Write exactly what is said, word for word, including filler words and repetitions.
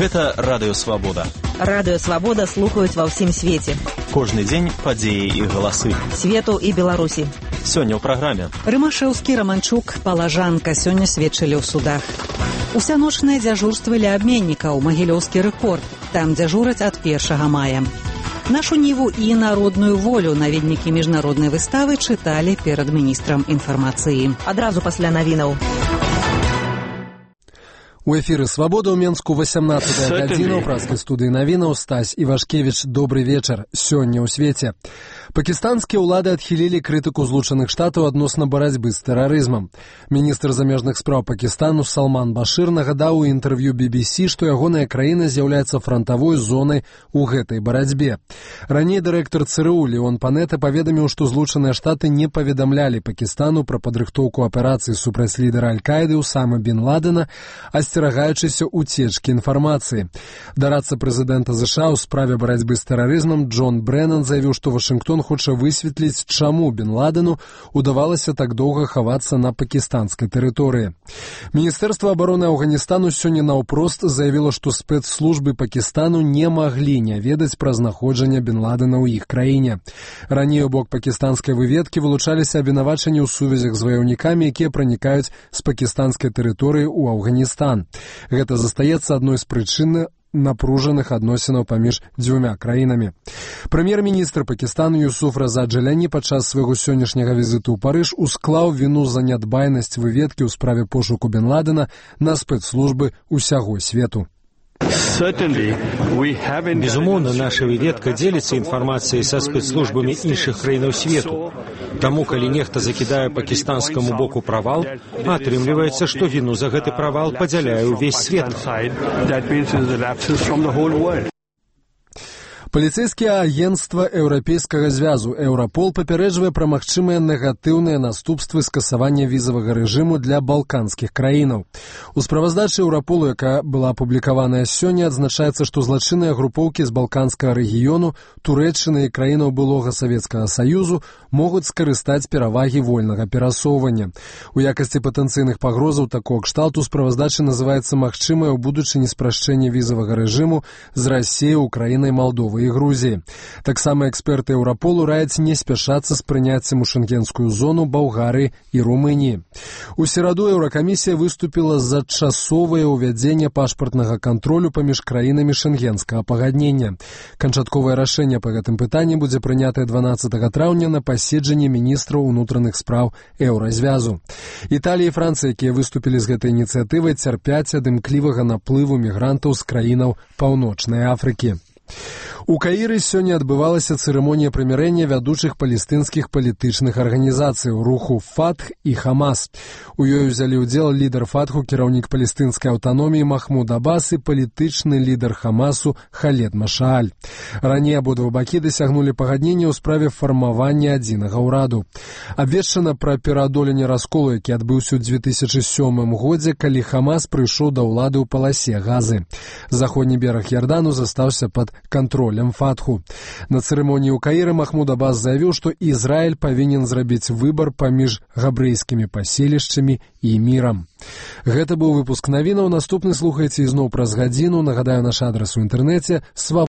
Гэта Радыё Свабода. Радыё Свабода слухаюць ва ўсім свеце. Кожны дзень падзеі і галасы. Свету і Беларусі. Сёння ў праграме. Рымашэўскі, Раманчук, Палажанка сёння сведчылі ў судах. Усяночныя дзяжурствы ля абменнікаў, Магілёўскі рэкорд. Там дзяжураць ад першага мая. Нашу ніву і народную волю наведнікі міжнароднай выставы чыталі перад міністрам інфармацыі. Адразу пасля навінаў. У эфіры «Свабода» ў Менску васямнаццатая гадзіна ў праскай студыі навінаў. Стась Івашкевіч, добры вечар. Сёння ў свеце. Пакістанскія ўлады адхілілі крытыку Злучаных Штатаў адносна барацьбы з тэрарызмам. Міністр замежных спраў Пакістану Салман Башыр нагадаў у інтэрв'ю би би си, што ягоная краіна з'яўляецца франтавой зонай у гэтай барацьбе. Раней дырэктар ЦРУ Леон Панета паведаміў, што Злучаныя Штаты не паведамлялі Пакістану пра падрыхтоўку аперацыі супраць лідара Аль-Каіды Усамы бін Ладена, асцерагаючыся ўцечкі інфармацыі. Дарадца прэзідэнта ЗША ў справе барацьбы з тэрарызмам Джон Брэннан заявіў, што Вашынгтон хоча высветліць, чаму бін Ладену удавалася так доўга хавацца на пакістанскай тэрыторыі. Міністэрства абароны Афганістану сёння наўпрост заявіла, што спецслужбы Пакістану не маглі не ведаць пра знаходжанне бін Ладена ў іх краіне. Раней у бок пакістанскай выведкі вылучаліся абвінавачанні ў сувязях з ваяўнікамі, якія пранікаюць з пакістанскай тэрыторыі ў Афганістан. Гэта застаецца адной з прычын напружаных адносінаў паміж дзвюмя краінамі. Прэм'ер-міністр Пакістану Юсуф Раза Джалані падчас свайго сённяшняга візіту ў Парыж усклаў віну за нядбайнасць выведкі ў справе пошуку бін Ладена на спецслужбы ўсяго свету. Безумоўна, наша выведка дзеліцца інфармацыяй са спецслужбамі іншых краінаў свету. Таму, калі нехта закідае пакістанскаму боку правал, атрымліваецца, што віну за гэты правал падзяляе ўвесь свет. Паліцэйскае агенцтва Еўрапейскага звязу Еўрапол папярэджвае пра магчымыя негатыўныя наступствы скасавання візавага рэжыму для балканскіх краінаў. У справаздачы Еўраполу, якая была апублікаваная сёння, адзначаецца, што злачынныя групоўкі з балканскага рэгіёну, Турэччыны і краінаў былога Савецкага Саюзу могуць скарыстаць перавагі вольнага перасоўвання. У якасці патэнцыйных пагрозаў такога кшталту справаздачы называецца магчымае ў будучыні спрашчэнне візавага рэжыму з Расіяй, Украінай, Малдовай і Грузіі. Таксама эксперты Еўраполу раяць не спяшацца з прыняццем у шэнгенскую зону Балгарыі і Румыніі. У сераду Еўракамісія выступіла за часовае ўвядзенне пашпартнага кантролю паміж краінамі шэнгенскага пагаднення. Канчатковае рашэнне па гэтым пытанні будзе прынятае дванаццатага траўня на паседжанні міністраў унутраных спраў Еўразвязу. Італія і Францыя, якія выступілі з гэтай ініцыятывай, цярпяць ад імклівага наплыву мігрантаў з краінаў Паўночнай Афрыкі. У Каіры сёння адбывалася цырымонія прымірэння вядучых палестынскіх палітычных арганізацый руху Фатх і Хамас. У ёй узялі ўдзел лідар Фатху, кіраўнік палестынскай аўтаноміі Махмуд Аббас і палітычны лідар Хамасу Халед Машааль. Раней абодва бакі дасягнулі пагаднення ў справе фармавання адзінага ўраду. Абвешчана пра пераадоленне расколу, які адбыўся ў дзве тысячы сёмым годзе, калі Хамас прыйшоў да ўлады ў паласе Газы. Заходні бераг Ярдану застаўся пад кантролем Фатху. На цырымоніі ў Каіры Махмуд Аббас заявіў, што Ізраіль павінен зрабіць выбар паміж габрэйскімі паселішчамі і мірам. Гэта быў выпуск навінаў. Наступны слухайце ізноў праз гадзіну. Нагадаю, наш адрас у інтэрнэце свабода.